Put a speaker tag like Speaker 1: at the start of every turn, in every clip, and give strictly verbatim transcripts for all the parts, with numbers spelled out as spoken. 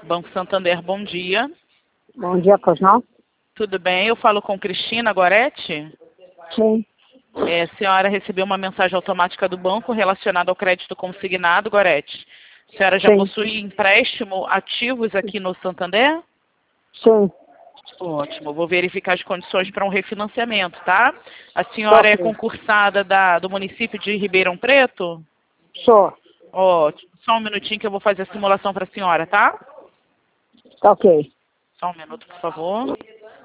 Speaker 1: Banco Santander, bom dia.
Speaker 2: Bom dia, pois não?
Speaker 1: Tudo bem? Eu falo com Cristina Goretti.
Speaker 2: Sim.
Speaker 1: É, a senhora recebeu uma mensagem automática do banco relacionada ao crédito consignado, Goretti. A senhora já
Speaker 2: Sim.
Speaker 1: possui empréstimo ativos aqui no Santander?
Speaker 2: Sim.
Speaker 1: Ótimo, vou verificar as condições para um refinanciamento, tá? A senhora é
Speaker 2: Ok.
Speaker 1: concursada da, do município de Ribeirão Preto?
Speaker 2: Sou.
Speaker 1: Ótimo, só um minutinho que eu vou fazer a simulação para a senhora, tá?
Speaker 2: Tá ok.
Speaker 1: Só um minuto, por favor.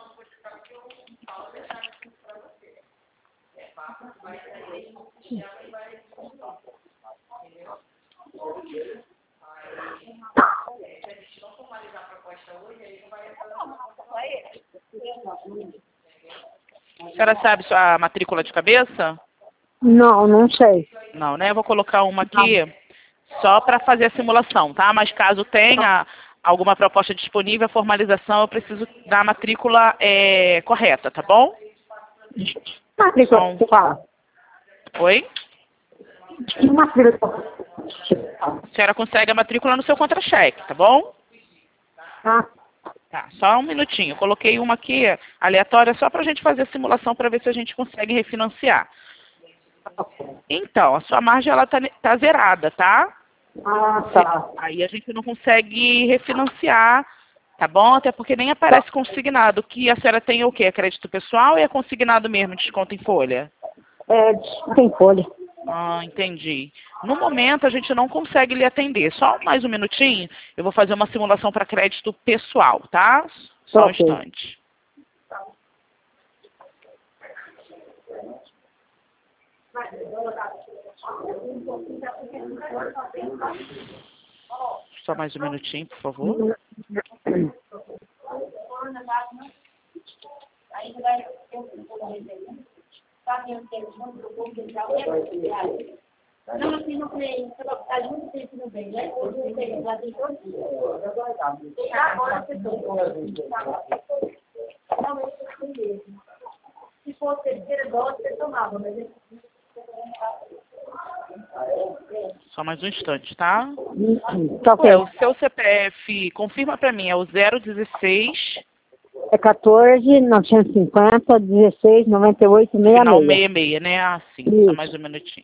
Speaker 1: A senhora sabe a matrícula de cabeça?
Speaker 2: Não, não sei.
Speaker 1: Não, né? Eu vou colocar uma aqui só para fazer a simulação, tá? Mas caso tenha alguma proposta disponível, a formalização, eu preciso da matrícula é, correta, tá bom?
Speaker 2: Matrícula,
Speaker 1: Só um-
Speaker 2: você fala.
Speaker 1: Oi?
Speaker 2: Que matrícula?
Speaker 1: A senhora consegue a matrícula no seu contra-cheque, tá bom?
Speaker 2: Ah,
Speaker 1: Tá, só um minutinho. Eu coloquei uma aqui aleatória só para a gente fazer a simulação para ver se a gente consegue refinanciar. Então, a sua margem ela tá, tá zerada, tá?
Speaker 2: ah tá.
Speaker 1: Aí a gente não consegue refinanciar, tá bom? Até porque nem aparece consignado. Que a senhora tem o quê? É crédito pessoal e é consignado mesmo, desconto em folha?
Speaker 2: É, tem folha.
Speaker 1: Ah, entendi. No momento a gente não consegue lhe atender. Só mais um minutinho, eu vou fazer uma simulação para crédito pessoal, tá? Só um
Speaker 2: Ok.
Speaker 1: instante. Só mais um minutinho, por favor.
Speaker 3: Não, assim, não tem, está junto tempo no bem, né? Porque tem lá tem todo dia. Agora você se fosse terceira dose, você tomava, mas ele...
Speaker 1: Só mais um instante, tá?
Speaker 2: Tá ok.
Speaker 1: Ué, o seu C P F, confirma para mim, é o zero dezesseis,
Speaker 2: É quatorze, novecentos e cinquenta, dezesseis, noventa e oito, sessenta e
Speaker 1: final
Speaker 2: seis.
Speaker 1: sessenta e seis, né? Ah, sim. Só
Speaker 2: Isso.
Speaker 1: mais um minutinho.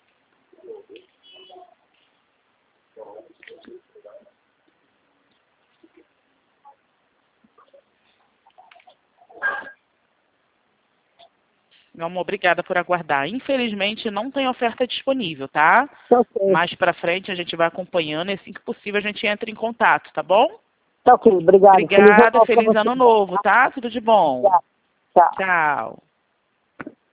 Speaker 1: Meu amor, obrigada por aguardar. Infelizmente, não tem oferta disponível, tá?
Speaker 2: Tá ok.
Speaker 1: Mais pra frente a gente vai acompanhando e assim que possível a gente entra em contato, tá bom?
Speaker 2: Tá ok, obrigado.
Speaker 1: Obrigada,
Speaker 2: Feliz
Speaker 1: feliz
Speaker 2: ano
Speaker 1: ano
Speaker 2: novo
Speaker 1: novo, tá? Tudo de bom.
Speaker 2: pra você. Tchau.
Speaker 1: Tchau.